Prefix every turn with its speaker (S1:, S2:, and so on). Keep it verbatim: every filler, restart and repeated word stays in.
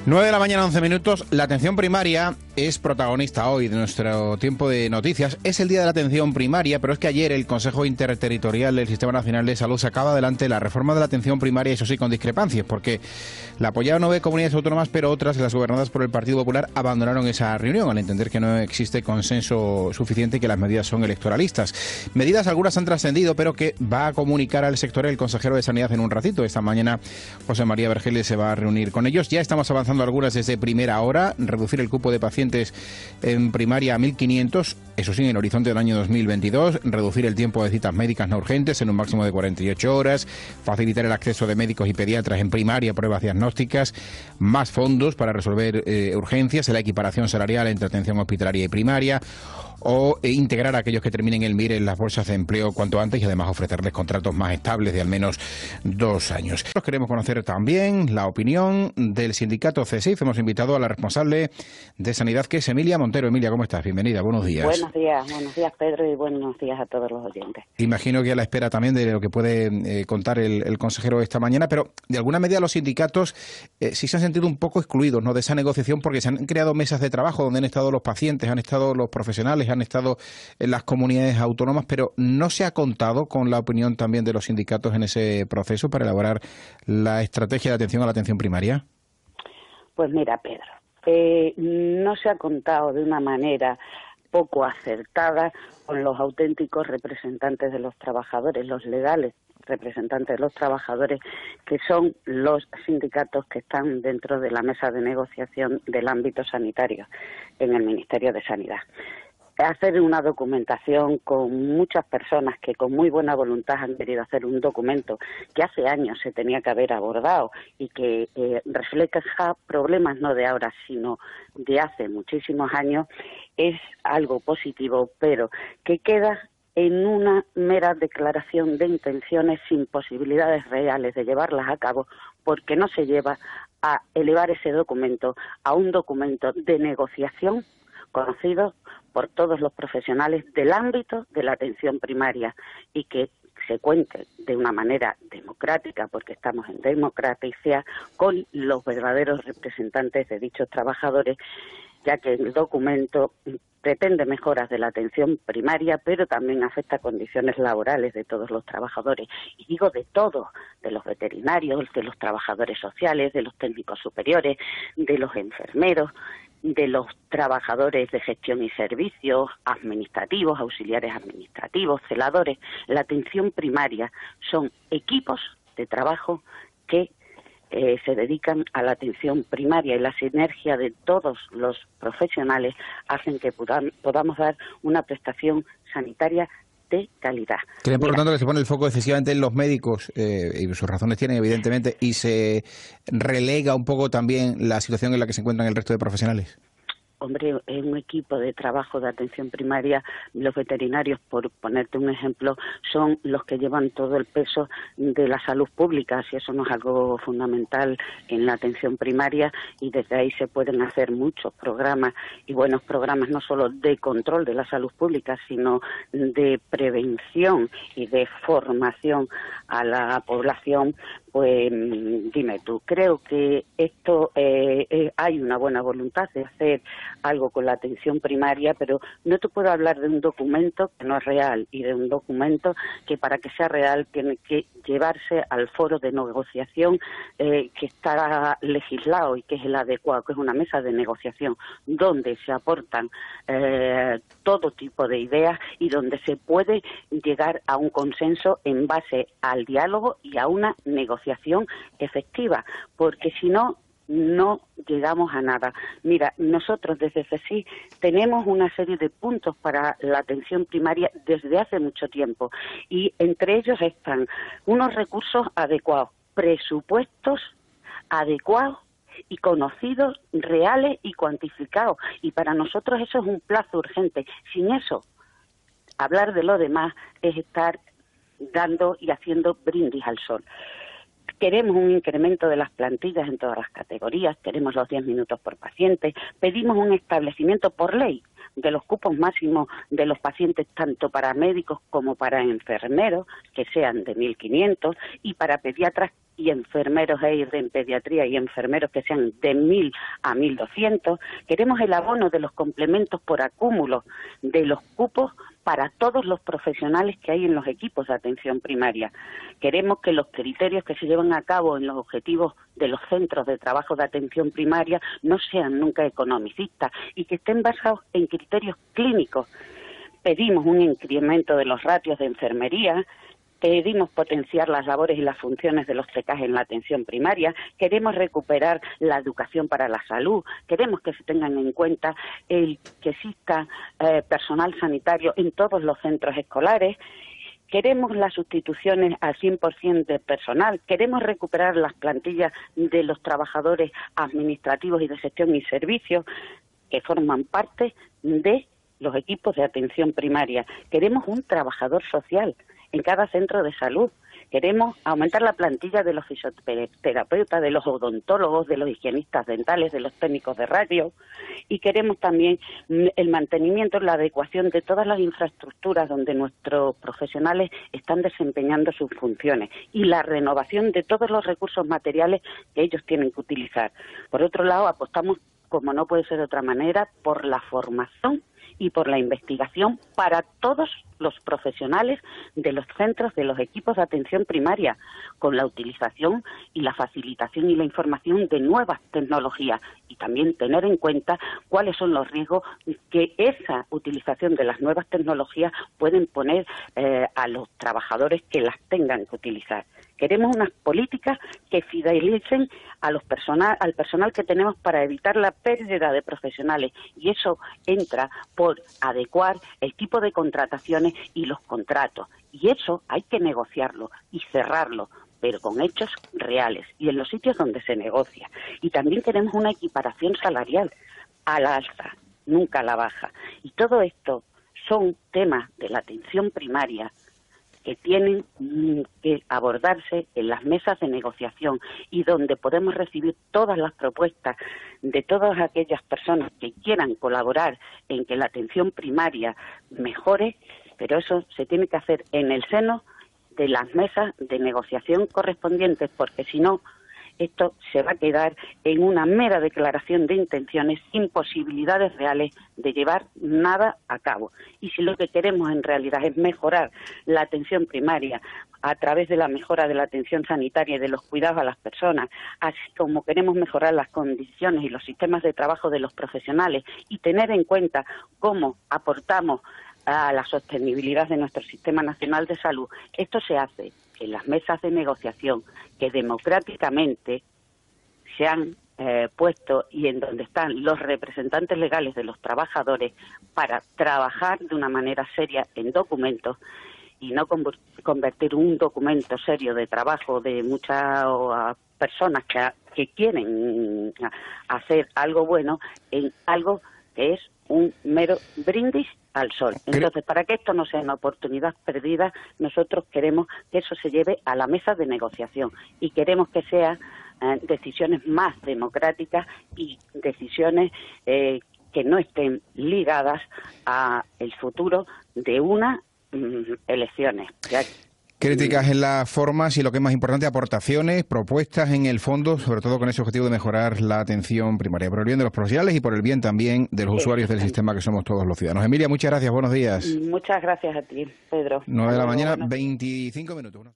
S1: nueve de la mañana, once minutos. La atención primaria es protagonista hoy de nuestro tiempo de noticias. Es el día de la atención primaria, pero es que ayer el Consejo Interterritorial del Sistema Nacional de Salud sacaba adelante la reforma de la atención primaria, eso sí, con discrepancias, porque la apoyaron nueve comunidades autónomas, pero otras, las gobernadas por el Partido Popular, abandonaron esa reunión al entender que no existe consenso suficiente y que las medidas son electoralistas. Medidas algunas han trascendido, pero que va a comunicar al sector el consejero de Sanidad en un ratito. Esta mañana José María Vergeles se va a reunir con ellos. Ya estamos avanzando algunas desde primera hora: reducir el cupo de pacientes en primaria a mil quinientos, eso sí, en el horizonte del año dos mil veintidós, reducir el tiempo de citas médicas no urgentes en un máximo de cuarenta y ocho horas, facilitar el acceso de médicos y pediatras en primaria a pruebas diagnósticas, más fondos para resolver eh, urgencias, la equiparación salarial entre atención hospitalaria y primaria, o eh, integrar a aquellos que terminen el M I R en las bolsas de empleo cuanto antes y además ofrecerles contratos más estables de al menos dos años. Nos queremos conocer también la opinión del sindicato C S I F. Hemos invitado a la responsable de Sanidad, que es Emilia Montero. Emilia, ¿cómo estás? Bienvenida, buenos días.
S2: Buenos días, buenos días Pedro, y buenos días a todos los oyentes.
S1: Imagino que a la espera también de lo que puede eh, contar el, el consejero esta mañana, pero de alguna medida los sindicatos eh, sí se han sentido un poco excluidos, ¿no?, de esa negociación, porque se han creado mesas de trabajo donde han estado los pacientes, han estado los profesionales, han estado en las comunidades autónomas, pero no se ha contado con la opinión también de los sindicatos en ese proceso para elaborar la estrategia de atención a la atención primaria.
S2: Pues mira, Pedro, eh, no se ha contado de una manera poco acertada con los auténticos representantes de los trabajadores, los legales representantes de los trabajadores, que son los sindicatos que están dentro de la mesa de negociación del ámbito sanitario en el Ministerio de Sanidad. Hacer una documentación con muchas personas que con muy buena voluntad han querido hacer un documento que hace años se tenía que haber abordado y que eh, refleja problemas no de ahora, sino de hace muchísimos años, es algo positivo, pero que queda en una mera declaración de intenciones sin posibilidades reales de llevarlas a cabo, porque no se lleva a elevar ese documento a un documento de negociación conocido por todos los profesionales del ámbito de la atención primaria, y que se cuente de una manera democrática, porque estamos en democracia, con los verdaderos representantes de dichos trabajadores, ya que el documento pretende mejoras de la atención primaria, pero también afecta condiciones laborales de todos los trabajadores. Y digo de todos, de los veterinarios, de los trabajadores sociales, de los técnicos superiores, de los enfermeros, de los trabajadores de gestión y servicios, administrativos, auxiliares administrativos, celadores. La atención primaria son equipos de trabajo que eh, se dedican a la atención primaria, y la sinergia de todos los profesionales hacen que podam- podamos dar una prestación sanitaria de calidad.
S1: ¿Creen, por lo tanto, que se pone el foco excesivamente en los médicos, eh, y sus razones tienen, evidentemente, y se relega un poco también la situación en la que se encuentran el resto de profesionales?
S2: Hombre, es un equipo de trabajo de atención primaria. Los veterinarios, por ponerte un ejemplo, son los que llevan todo el peso de la salud pública, si eso no es algo fundamental en la atención primaria, y desde ahí se pueden hacer muchos programas, y buenos programas no solo de control de la salud pública, sino de prevención y de formación a la población. Pues dime tú, creo que esto eh, eh, hay una buena voluntad de hacer algo con la atención primaria, pero no te puedo hablar de un documento que no es real, y de un documento que para que sea real tiene que llevarse al foro de negociación eh, que está legislado y que es el adecuado, que es una mesa de negociación donde se aportan eh, todo tipo de ideas y donde se puede llegar a un consenso en base al diálogo y a una negociación efectiva, porque si no, no llegamos a nada. Mira, nosotros desde C S I tenemos una serie de puntos para la atención primaria desde hace mucho tiempo, y entre ellos están unos recursos adecuados, presupuestos adecuados y conocidos, reales y cuantificados, y para nosotros eso es un plazo urgente. Sin eso, hablar de lo demás es estar dando y haciendo brindis al sol. Queremos un incremento de las plantillas en todas las categorías, queremos los diez minutos por paciente, pedimos un establecimiento por ley de los cupos máximos de los pacientes, tanto para médicos como para enfermeros, que sean de mil quinientos, y para pediatras y enfermeros E I R en pediatría y enfermeros que sean de mil a mil doscientos. Queremos el abono de los complementos por acúmulo de los cupos para todos los profesionales que hay en los equipos de atención primaria. Queremos que los criterios que se llevan a cabo en los objetivos de los centros de trabajo de atención primaria no sean nunca economicistas y que estén basados en criterios clínicos. Pedimos un incremento de los ratios de enfermería, pedimos potenciar las labores y las funciones de los C E C A en la atención primaria, queremos recuperar la educación para la salud, queremos que se tengan en cuenta el que exista eh, personal sanitario en todos los centros escolares. Queremos las sustituciones al cien por ciento de personal, queremos recuperar las plantillas de los trabajadores administrativos y de gestión y servicios que forman parte de los equipos de atención primaria. Queremos un trabajador social en cada centro de salud. Queremos aumentar la plantilla de los fisioterapeutas, de los odontólogos, de los higienistas dentales, de los técnicos de radio, y queremos también el mantenimiento, la adecuación de todas las infraestructuras donde nuestros profesionales están desempeñando sus funciones y la renovación de todos los recursos materiales que ellos tienen que utilizar. Por otro lado, apostamos, como no puede ser de otra manera, por la formación y por la investigación para todos los profesionales de los centros, de los equipos de atención primaria, con la utilización y la facilitación y la información de nuevas tecnologías, y también tener en cuenta cuáles son los riesgos que esa utilización de las nuevas tecnologías pueden poner eh, a los trabajadores que las tengan que utilizar. Queremos unas políticas que fidelicen a los personal, al personal que tenemos para evitar la pérdida de profesionales, y eso entra por adecuar el tipo de contrataciones y los contratos, y eso hay que negociarlo y cerrarlo, pero con hechos reales y en los sitios donde se negocia. Y también queremos una equiparación salarial a la alza, nunca a la baja. Y todo esto son temas de la atención primaria que tienen que abordarse en las mesas de negociación y donde podemos recibir todas las propuestas de todas aquellas personas que quieran colaborar en que la atención primaria mejore, pero eso se tiene que hacer en el seno de las mesas de negociación correspondientes, porque si no, esto se va a quedar en una mera declaración de intenciones sin posibilidades reales de llevar nada a cabo. Y si lo que queremos en realidad es mejorar la atención primaria a través de la mejora de la atención sanitaria y de los cuidados a las personas, así como queremos mejorar las condiciones y los sistemas de trabajo de los profesionales y tener en cuenta cómo aportamos a la sostenibilidad de nuestro Sistema Nacional de Salud, esto se hace en las mesas de negociación que democráticamente se han eh, puesto y en donde están los representantes legales de los trabajadores para trabajar de una manera seria en documentos y no convertir un documento serio de trabajo de muchas personas que, que quieren hacer algo bueno en algo que es un mero brindis al sol. Entonces, para que esto no sea una oportunidad perdida, nosotros queremos que eso se lleve a la mesa de negociación y queremos que sean eh, decisiones más democráticas y decisiones eh, que no estén ligadas a el futuro de unas mm, elecciones. Ya,
S1: Críticas en las formas y, lo que es más importante, aportaciones, propuestas en el fondo, sobre todo con ese objetivo de mejorar la atención primaria, por el bien de los profesionales y por el bien también de los usuarios del sistema que somos todos los ciudadanos. Emilia, muchas gracias, buenos días.
S2: Muchas gracias a ti, Pedro.
S1: nueve de la mañana, veinticinco minutos.